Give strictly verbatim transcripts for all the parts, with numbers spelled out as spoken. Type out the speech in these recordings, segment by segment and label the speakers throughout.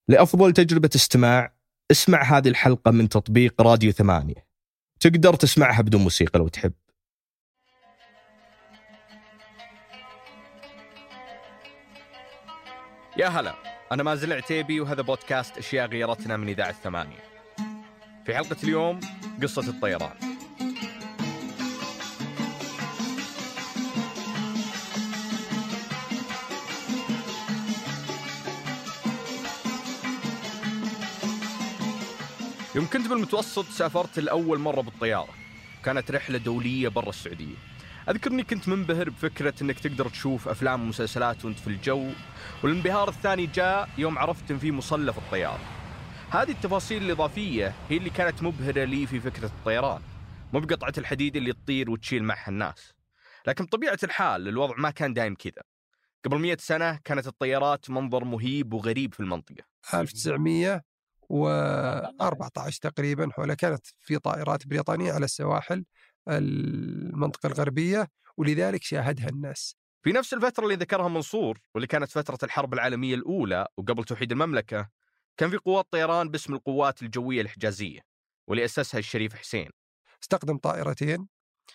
Speaker 1: لأفضل تجربة استماع اسمع هذه الحلقة من تطبيق راديو ثمانية. تقدر تسمعها بدون موسيقى لو تحب. يا هلا، أنا مازن العتيبي وهذا بودكاست أشياء غيرتنا من إذاعة ثمانية. في حلقة اليوم قصة الطيران. يوم كنت بالمتوسط سافرت لأول مرة بالطيارة، كانت رحلة دولية برا السعودية. أذكرني كنت منبهر بفكرة أنك تقدر تشوف أفلام ومسلسلات وأنت في الجو، والانبهار الثاني جاء يوم عرفت أن في مصلى في الطيارة. هذه التفاصيل الإضافية هي اللي كانت مبهرة لي في فكرة الطيران، مو بقطعة الحديد اللي تطير وتشيل معها الناس. لكن بطبيعة الحال الوضع ما كان دايم كذا. قبل مئة سنة كانت الطيارات منظر مهيب وغريب في المنطقة.
Speaker 2: ألف وتسعمئة وأربعة عشر تقريبا حول كانت في طائرات بريطانية على السواحل المنطقة الغربية، ولذلك شاهدها الناس.
Speaker 1: في نفس الفترة اللي ذكرها منصور، واللي كانت فترة الحرب العالمية الأولى وقبل توحيد المملكة، كان في قوات طيران باسم القوات الجوية الحجازية، واللي أسسها الشريف حسين.
Speaker 2: استخدم طائرتين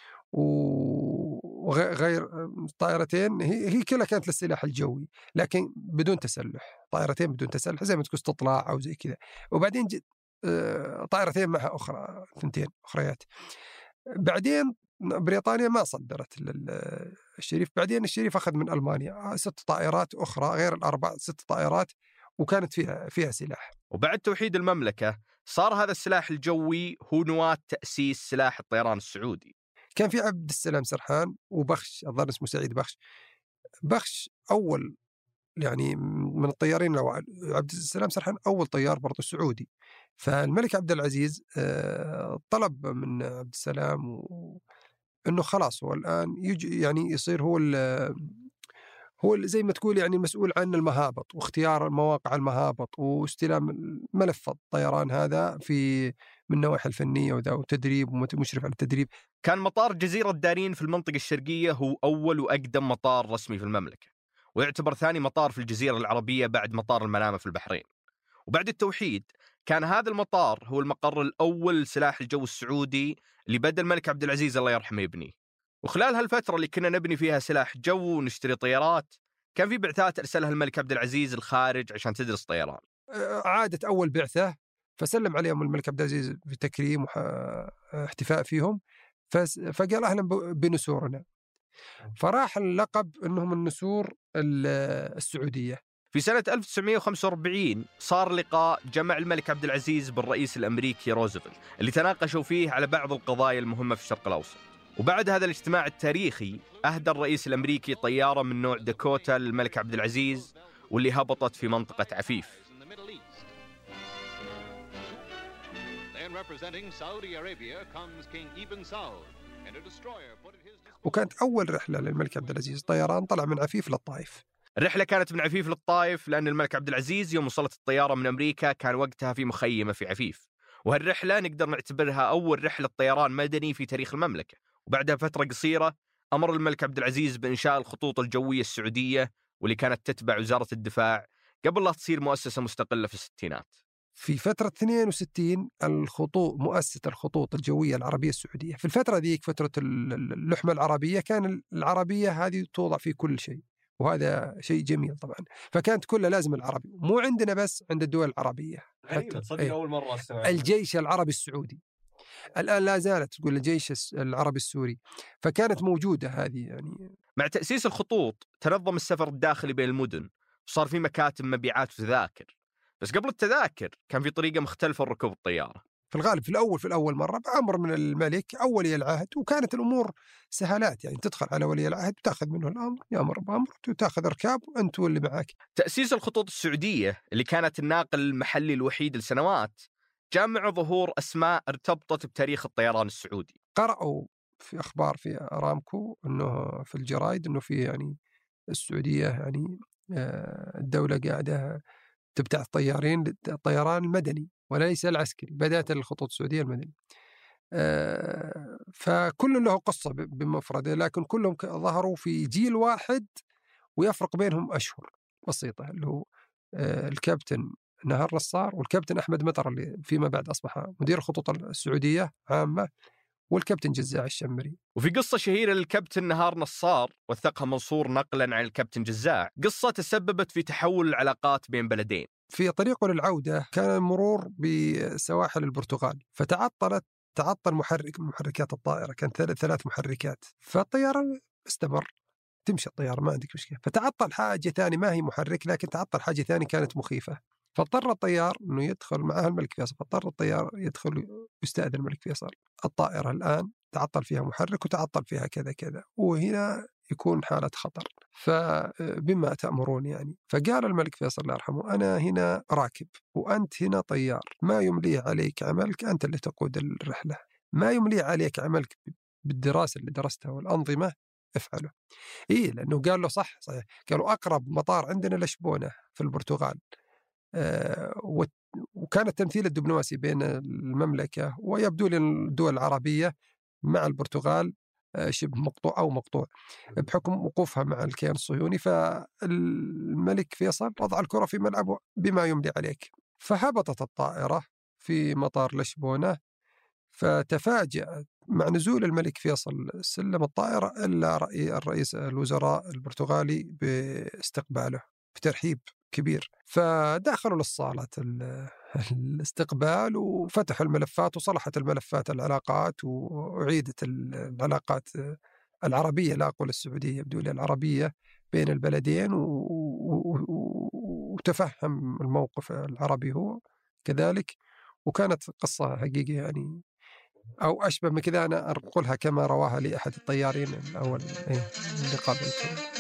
Speaker 2: وغير طائرتين، هي هي كلها كانت للسلاح الجوي لكن بدون تسلح، طائرتين بدون تسلح زي ما تقول استطلاع أو زي كذا. وبعدين طائرتين معها أخرى، ثنتين أخريات. بعدين بريطانيا ما صدرت للشريف، بعدين الشريف أخذ من ألمانيا ست طائرات أخرى غير الأربع، ست طائرات وكانت فيها فيها سلاح.
Speaker 1: وبعد توحيد المملكة صار هذا السلاح الجوي هو نواة تأسيس سلاح الطيران السعودي.
Speaker 2: كان في عبد السلام سرحان وبخش، الظاهر اسمه سعيد بخش. بخش أول يعني من الطيارين الأوائل، عبد السلام سرحان أول طيار برضو سعودي. فالملك عبد العزيز طلب من عبد السلام و... إنه خلاص هو الآن يجي يعني يصير هو هو زي ما تقول يعني مسؤول عن المهابط واختيار مواقع المهابط واستلام ملف الطيران هذا في من النواحي الفنية وذا وتدريب ومشرف على التدريب.
Speaker 1: كان مطار جزيرة دارين في المنطقة الشرقية هو أول وأقدم مطار رسمي في المملكة، ويعتبر ثاني مطار في الجزيرة العربية بعد مطار المنامة في البحرين. وبعد التوحيد كان هذا المطار هو المقر الأول لسلاح الجو السعودي اللي بدأ الملك عبد العزيز الله يرحمه يبنيه. وخلال هالفترة اللي كنا نبني فيها سلاح جو ونشتري طيارات، كان في بعثات أرسلها الملك عبد العزيز الخارج عشان تدرس طيران.
Speaker 2: عادت أول بعثة فسلم عليهم الملك عبد العزيز بتكريم واحتفاء فيهم، فقال أهلا بنسورنا، فراح اللقب أنهم النسور السعودية.
Speaker 1: في سنة ألف وتسعمئة وخمسة وأربعين صار لقاء جمع الملك عبد العزيز بالرئيس الأمريكي روزفلت، اللي تناقشوا فيه على بعض القضايا المهمة في الشرق الأوسط. وبعد هذا الاجتماع التاريخي أهدى الرئيس الأمريكي طيارة من نوع داكوتا للملك عبد العزيز، واللي هبطت في منطقة عفيف.
Speaker 2: وكانت أول رحلة للملك عبد العزيز طيران طلع من عفيف للطائف.
Speaker 1: الرحلة كانت من عفيف للطائف لأن الملك عبد العزيز يوم وصلت الطيارة من أمريكا كان وقتها في مخيمة في عفيف، وهالرحلة نقدر نعتبرها أول رحلة طيران مدني في تاريخ المملكة. وبعدها فترة قصيرة أمر الملك عبد العزيز بإنشاء الخطوط الجوية السعودية، واللي كانت تتبع وزارة الدفاع قبل لا تصير مؤسسة مستقلة في الستينات.
Speaker 2: في فترة اثنين وستين الخطوط مؤسسة الخطوط الجوية العربية السعودية. في الفترة ذيك فترة اللحمة العربية كان العربية هذه توضع في كل شيء، وهذا شيء جميل طبعا. فكانت كلها لازم العربي، مو عندنا بس عند الدول العربية.
Speaker 1: حتى أيه. أول مرة أستمع.
Speaker 2: الجيش العربي السعودي الآن لا زالت تقول الجيش العربي السوري، فكانت موجودة هذه يعني.
Speaker 1: مع تأسيس الخطوط تنظم السفر الداخلي بين المدن، وصار في مكاتب مبيعات وتذاكر. بس قبل التذاكر كان في طريقة مختلفة لركوب الطيارة.
Speaker 2: في الغالب في الأول في الأول مرة بأمر من الملك أو ولي العهد، وكانت الأمور سهلات، يعني تدخل على ولي العهد وتأخذ منه الأمر، يأمر بأمر وتأخذ ركاب وأنت واللي معك.
Speaker 1: تأسيس الخطوط السعودية اللي كانت الناقل المحلي الوحيد لسنوات جامع ظهور أسماء ارتبطت بتاريخ الطيران السعودي.
Speaker 2: قرأوا في أخبار في أرامكو أنه في الجرايد أنه في يعني السعودية يعني الدولة قاعدة تبتعث طيارين للطيران المدني وليس العسكري، بدأت الخطوط السعودية المدني. فكل له قصة بمفرده، لكن كلهم ظهروا في جيل واحد ويفرق بينهم أشهر بسيطة، اللي هو الكابتن نهار نصار، والكابتن أحمد مطر اللي فيما بعد أصبح مدير الخطوط السعودية عامة، والكابتن جزاع الشمري.
Speaker 1: وفي قصة شهيرة للكابتن نهار نصار وثقها منصور نقلا عن الكابتن جزاع، قصة تسببت في تحول العلاقات بين بلدين.
Speaker 2: في طريقه للعودة كان المرور بسواحل البرتغال، فتعطلت تعطل محرك محركات الطائرة، كان ثلاث محركات، فالطيارة استمر تمشي الطيارة ما عندك مشكلة، فتعطل حاجة ثانية ما هي محرك لكن تعطل حاجة ثانية كانت مخيفة، فاضطر الطيار انه يدخل معها الملك فيصل، فاضطر الطيار يدخل يستأذن الملك فيصل، الطائرة الآن تعطل فيها محرك وتعطل فيها كذا كذا، وهنا يكون حالة خطر، فبما تأمرون يعني. فقال الملك فيصل الله يرحمه: أنا هنا راكب وأنت هنا طيار، ما يمليه عليك عملك، أنت اللي تقود الرحلة، ما يمليه عليك عملك بالدراسة اللي درستها والأنظمة افعله. إيه لأنه قال له صح صحيح، قالوا أقرب مطار عندنا لشبونة في البرتغال، آه وكان التمثيل الدبلوماسي بين المملكة ويبدو للدول العربية مع البرتغال شبه مقطوع أو مقطوع بحكم وقوفها مع الكيان الصهيوني، فالملك فيصل وضع الكرة في ملعبه بما يملي عليك. فهبطت الطائرة في مطار لشبونة، فتفاجأ مع نزول الملك فيصل سلم الطائرة إلا رأي الرئيس الوزراء البرتغالي باستقباله بترحيب كبير، فدخلوا للصالة الاستقبال وفتحوا الملفات وصلحت الملفات العلاقات وأعيدت العلاقات العربية لا أقول السعودية بدون العربية بين البلدين، وتفهم الموقف العربي هو كذلك. وكانت قصة حقيقة يعني أو أشبه من كذا، أنا أقولها كما رواها لي أحد الطيارين الأول اللي قابلته.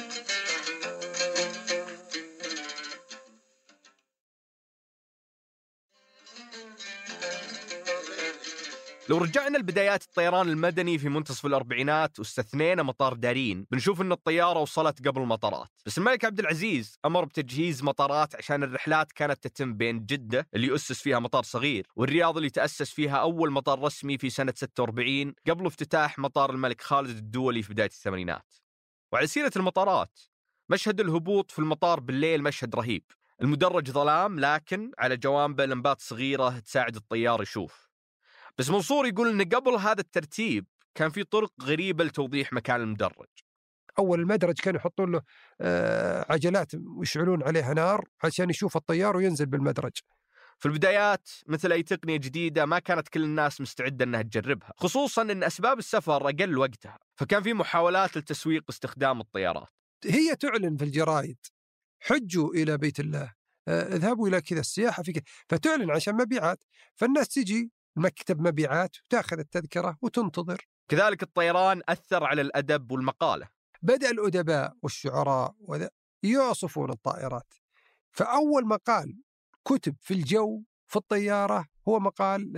Speaker 1: لو رجعنا لبدايات الطيران المدني في منتصف الأربعينات واستثنينا مطار دارين، بنشوف أن الطيارة وصلت قبل المطارات، بس الملك عبد العزيز أمر بتجهيز مطارات عشان الرحلات كانت تتم بين جدة اللي يؤسس فيها مطار صغير والرياض اللي تأسس فيها أول مطار رسمي في سنة ستة وأربعين قبل افتتاح مطار الملك خالد الدولي في بداية الثمانينات. وعلى سيرة المطارات، مشهد الهبوط في المطار بالليل مشهد رهيب، المدرج ظلام لكن على جوانبه لمبات صغيرة تساعد الطيار يشوف. بس منصور يقول إن قبل هذا الترتيب كان في طرق غريبة لتوضيح مكان المدرج.
Speaker 2: أول المدرج كانوا يحطون له عجلات ويشعلون عليها نار عشان يشوف الطيار وينزل بالمدرج.
Speaker 1: في البدايات مثل أي تقنية جديدة ما كانت كل الناس مستعدة أنها تجربها، خصوصاً أن أسباب السفر أقل وقتها، فكان في محاولات لتسويق استخدام الطيارات.
Speaker 2: هي تعلن في الجرايد: حجوا إلى بيت الله، اذهبوا إلى كذا السياحة في كذا، فتعلن عشان مبيعات، فالناس تجي مكتب مبيعات وتأخذ التذكرة وتنتظر.
Speaker 1: كذلك الطيران أثر على الأدب والمقالة،
Speaker 2: بدأ الأدباء والشعراء يوصفون الطائرات، فأول مقال كتب في الجو في الطيارة هو مقال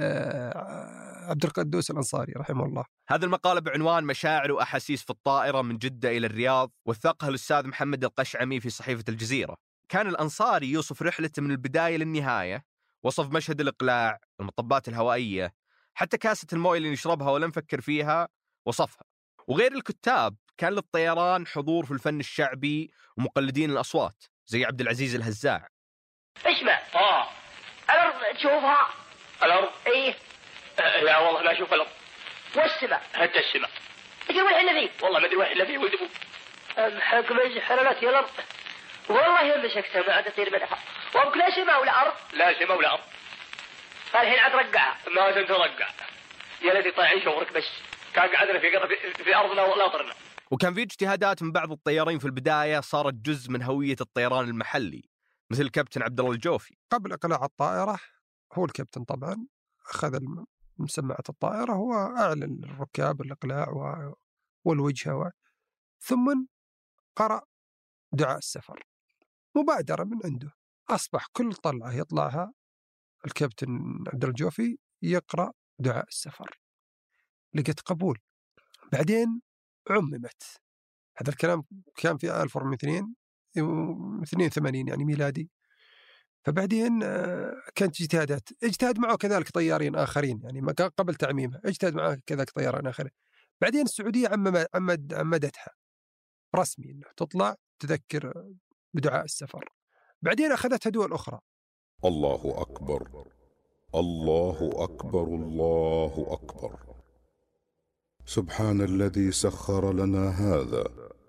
Speaker 2: عبد القدوس الأنصاري رحمه الله.
Speaker 1: هذا المقال بعنوان مشاعر وأحاسيس في الطائرة من جدة إلى الرياض، وثقها الأستاذ محمد القشعمي في صحيفة الجزيرة. كان الأنصاري يوصف رحلته من البداية للنهاية، وصف مشهد الإقلاع، المطبات الهوائية، حتى كاسة المويه اللي نشربها ولا نفكر فيها وصفها. وغير الكتاب كان للطيران حضور في الفن الشعبي ومقلدين الأصوات زي عبد العزيز الهزاع.
Speaker 3: اسمع اه الأرض تشوفها؟ الأرض ايه أه لا والله ما أشوف الأرض. والسماء؟ حتى السماء اجي وين احنا فيه؟ والله ما ادري وين احنا فيه ولد ابوك. حق حرارات يا الأرض والله يمسكتها ما عاد تطير منها، وابك لا سماء ولا أرض. لا سماء ولا أرض. فالحين عاد رقعها. ما زلت رقع يا لدي طايعين شورك، بس كان قعدنا في في, في أرضنا ولا طرنا.
Speaker 1: وكان في اجتهادات من بعض الطيارين في البداية صارت جزء من هوية الطيران المحلي، مثل الكابتن عبد الله الجوفي.
Speaker 2: قبل إقلاع الطائرة هو الكابتن طبعا أخذ مسمعة الطائرة، هو أعلن للركاب الإقلاع والوجهة و... ثم قرأ دعاء السفر مبادرة من عنده. أصبح كل طلعة يطلعها الكابتن عبد الجوفي يقرأ دعاء السفر، لقيت قبول. بعدين عممت، هذا الكلام كان في ألف وأربعمائة واثنين وثمانين يعني ميلادي. فبعدين كانت اجتهادات اجتهاد معه كذلك طيارين آخرين، يعني ما قبل تعميمها اجتهاد معه كذلك طيارين آخرين. بعدين السعودية عمد عمدتها رسمي انه تطلع تذكر بدعاء السفر. بعدين أخذتها دول أخرى
Speaker 4: الله أكبر، الله أكبر، الله أكبر. سبحان الذي سخر لنا هذا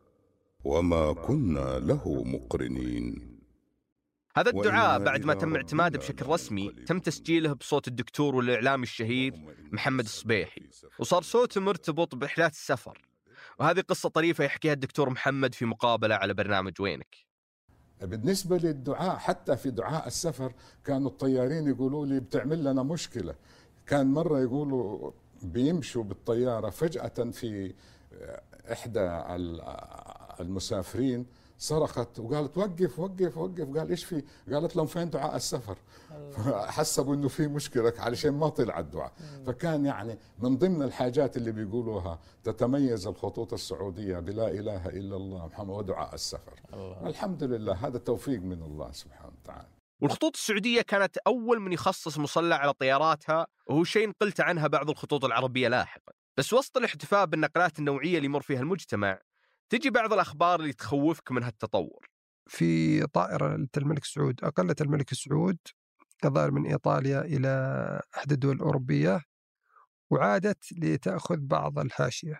Speaker 4: وما كنا له مقرنين.
Speaker 1: هذا الدعاء بعد ما تم اعتماده بشكل رسمي تم تسجيله بصوت الدكتور والإعلامي الشهير محمد الصبيحي، وصار صوته مرتبط برحلات السفر. وهذه قصة طريفة يحكيها الدكتور محمد في مقابلة على برنامج وينك.
Speaker 5: بالنسبة للدعاء، حتى في دعاء السفر كانوا الطيارين يقولوا لي بتعمل لنا مشكلة. كان مرة يقولوا بيمشوا بالطيارة فجأة في إحدى المسافرين صرخت وقالت وقف وقف وقف. قال إيش في؟ قالت لهم فين دعاء السفر؟ حسبوا إنه في مشكلة علشان ما طلع الدعاء. فكان يعني من ضمن الحاجات اللي بيقولوها تتميز الخطوط السعودية بلا إله إلا الله محمد ودعاء السفر. الله. الحمد لله، هذا توفيق من الله سبحانه وتعالى.
Speaker 1: والخطوط السعودية كانت أول من يخصص مصلى على طياراتها، وهو شيء نقلت عنها بعض الخطوط العربية لاحقا. بس وسط الاحتفاء بالنقلات النوعية اللي يمر فيها المجتمع تجي بعض الأخبار اللي تخوفك من هالتطور.
Speaker 2: في طائرة الملك سعود أقلت الملك سعود الظاهر من إيطاليا إلى أحد الدول الأوروبية، وعادت لتأخذ بعض الحاشية،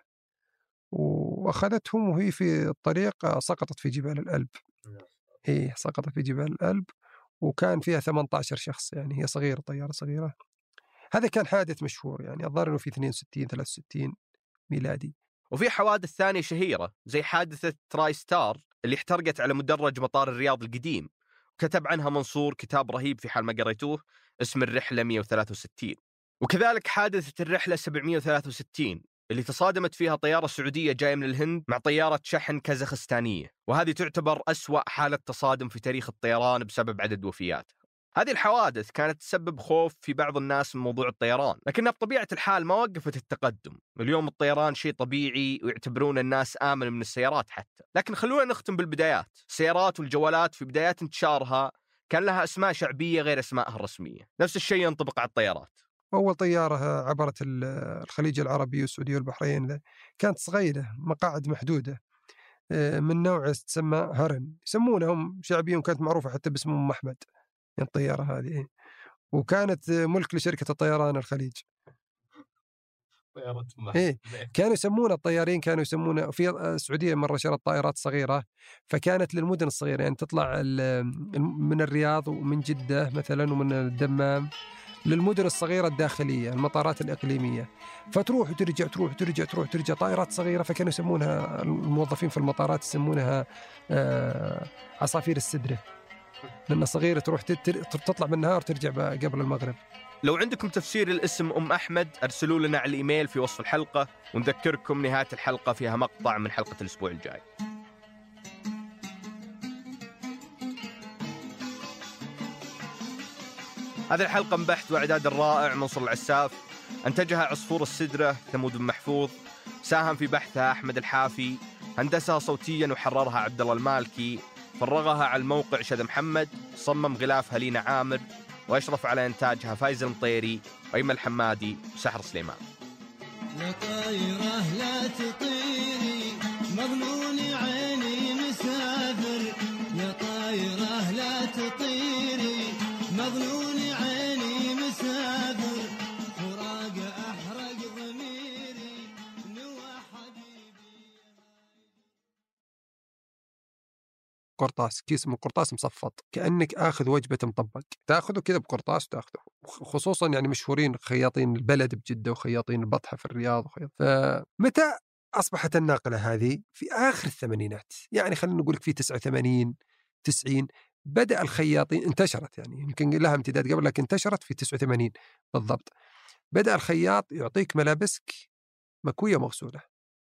Speaker 2: وأخذتهم وهي في الطريق سقطت في جبال الألب. هي سقطت في جبال الألب وكان فيها ثمانية عشر شخص، يعني هي صغيرة، طيارة صغيرة. هذا كان حادث مشهور، يعني الظاهر إنه في اثنين وستين ثلاثة وستين ميلادي.
Speaker 1: وفي حوادث ثانية شهيرة زي حادثة تراي ستار اللي احترقت على مدرج مطار الرياض القديم، وكتب عنها منصور كتاب رهيب في حال ما قريتوه اسم الرحلة مئة وثلاثة وستين. وكذلك حادثة الرحلة سبعمئة وثلاثة وستين اللي تصادمت فيها طيارة سعودية جاية من الهند مع طيارة شحن كازاخستانية، وهذه تعتبر أسوأ حالة تصادم في تاريخ الطيران بسبب عدد وفياتها. هذه الحوادث كانت تسبب خوف في بعض الناس من موضوع الطيران، لكنها بطبيعة الحال ما وقفت التقدم. اليوم الطيران شيء طبيعي ويعتبرون الناس آمن من السيارات حتى. لكن خلونا نختم بالبدايات. السيارات والجوالات في بدايات انتشارها كان لها أسماء شعبية غير أسمائها الرسمية. نفس الشيء ينطبق على الطيارات.
Speaker 2: أول طيارة عبرت الخليج العربي والسعودية والبحرين كانت صغيرة، مقاعد محدودة، من نوع تسمى هرن، يسمونهم شعبيا، وكانت معروفة حتى باسم أم أحمد الطيارة هذه، وكانت ملك لشركة الطيران الخليج.
Speaker 1: طيارة
Speaker 2: إيه، كانوا يسمون الطيارين كانوا يسمون في السعودية مرة شرت طائرات صغيرة، فكانت للمدن الصغيرة، يعني تطلع من الرياض ومن جدة مثلا ومن الدمام للمدن الصغيرة الداخلية، المطارات الإقليمية، فتروح وترجع تروح وترجع تروح وترجع طائرات صغيرة. فكانوا يسمونها الموظفين في المطارات يسمونها آه عصافير السدرة، لأنها صغيرة تروح تطلع بالنهار وترجع قبل المغرب.
Speaker 1: لو عندكم تفسير الاسم أم أحمد أرسلوا لنا على الإيميل في وصف الحلقة، ونذكركم نهاية الحلقة فيها مقطع من حلقة الأسبوع الجاي. هذه الحلقة من بحث وإعداد الرائع منصور العساف، أنتجها عصفور السدرة ثمود بن محفوظ، ساهم في بحثها أحمد الحافي، هندسها صوتيا وحررها عبد الله المالكي، فرغها على الموقع شذا محمد، صمم غلافها لينا عامر، وأشرف على إنتاجها فايز المطيري وأيمن الحمادي وسحر سليمان.
Speaker 6: يا طايرة لا تطيري مظنون عيني مسافر، يا طايرة لا تطيري مظنون عيني مسافر، فراق أحرق ضميري نوى حبيبي.
Speaker 2: قرطاس، كيس من قرطاس مصفط، كأنك آخذ وجبة مطبق، تأخذه كذا بقرطاس وتأخذه. خصوصا يعني مشهورين خياطين البلد بجدة وخياطين البطحة في الرياض وخياط. فمتى أصبحت الناقلة هذه؟ في آخر الثمانينات، يعني خلينا نقول في تسعة وثمانين تسعين بدأ الخياطين، انتشرت يعني يمكن لها امتداد قبل، لكن انتشرت في تسعة وثمانين بالضبط. بدأ الخياط يعطيك ملابسك مكوية مغسولة،